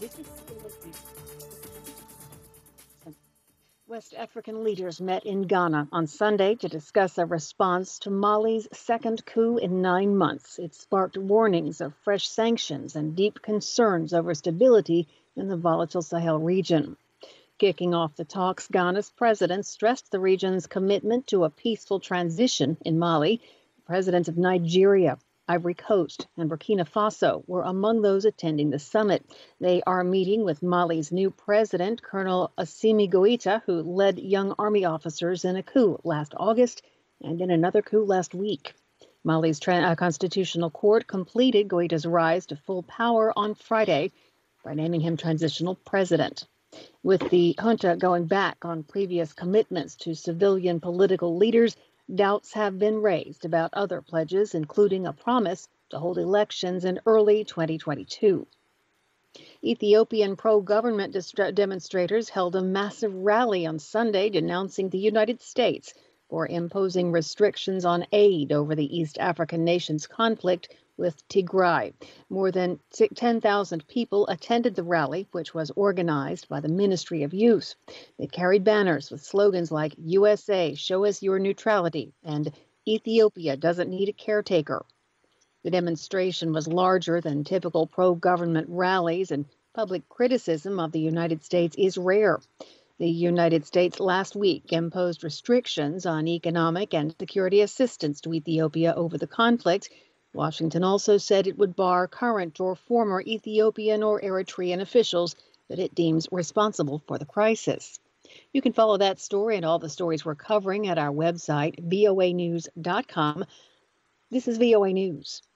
West African leaders met in Ghana on Sunday to discuss a response to Mali's second coup in 9 months. It sparked warnings of fresh sanctions and deep concerns over stability in the volatile Sahel region. Kicking off the talks, Ghana's president stressed the region's commitment to a peaceful transition in Mali. The presidents of Nigeria, Ivory Coast, and Burkina Faso were among those attending the summit. They are meeting with Mali's new president, Colonel Assimi Goïta, who led young army officers in a coup last August and in another coup last week. Mali's constitutional court completed Goïta's rise to full power on Friday by naming him transitional president. With the junta going back on previous commitments to civilian political leaders, doubts have been raised about other pledges, including a promise to hold elections in early 2022. Ethiopian pro-government demonstrators held a massive rally on Sunday denouncing the United States for imposing restrictions on aid over the East African nation's conflict with Tigray. More than 10,000 people attended the rally, which was organized by the Ministry of Youth. They carried banners with slogans like USA, show us your neutrality, and Ethiopia doesn't need a caretaker. The demonstration was larger than typical pro-government rallies, and public criticism of the United States is rare. The United States last week imposed restrictions on economic and security assistance to Ethiopia over the conflict. Washington also said it would bar current or former Ethiopian or Eritrean officials that it deems responsible for the crisis. You can follow that story and all the stories we're covering at our website, voanews.com. This is VOA News.